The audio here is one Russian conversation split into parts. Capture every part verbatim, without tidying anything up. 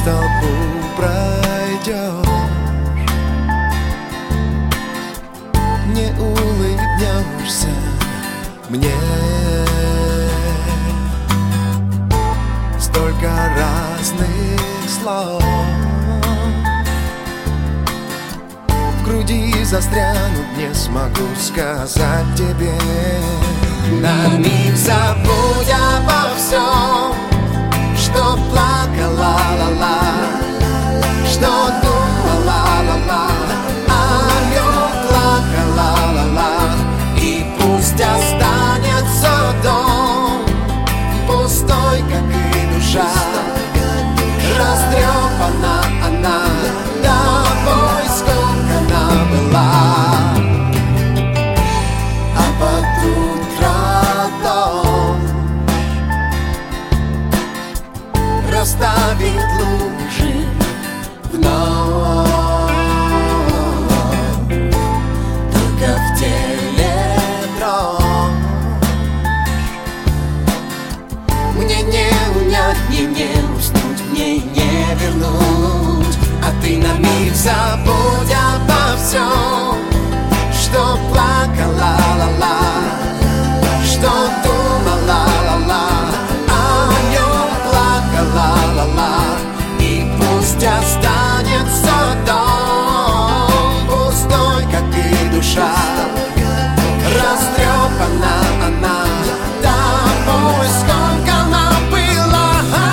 толпу пройдешь, не улыбнешься мне. Столько разных слов в груди застрянут, не смогу сказать тебе. На миг забудь обо всем, что плакала, ла-ла, что думала, ла-ла, о нем плакала, ла-ла. И пусть останется дом пустой, как и душа, растрепана она тобой, сколько она была. А под утро дождь расставит лужи вновь. Только в теле дрожь, мне не унять, мне не уснуть, в ней не вернуть. А ты на миг забудь обо всем, что плакала, ла-ла, что думала, ла-ла, о нем плакала, ла-ла. И пусть останется дом пустой, как и душа, растрепана она тобой, сколько она была.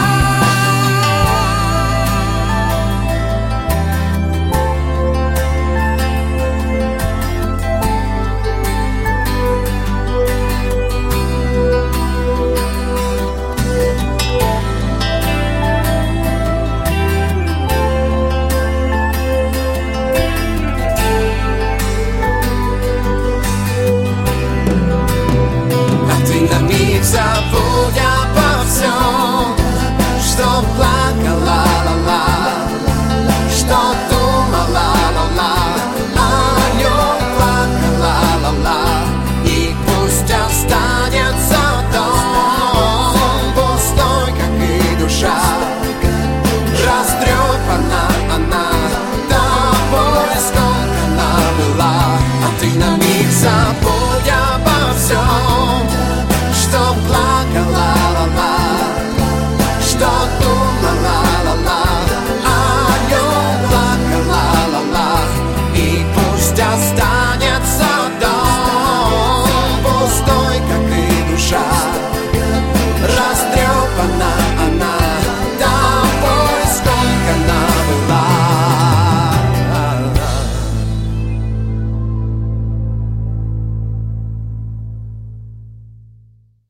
На миг забудь обо всем, что плакала, ла-ла, что думала, ла-ла, о нем плакала, ла-ла. И пусть останется дом пустой, как и душа, растрепана она тобой, сколько она была. А ты на миг забудь обо всем, что плакала,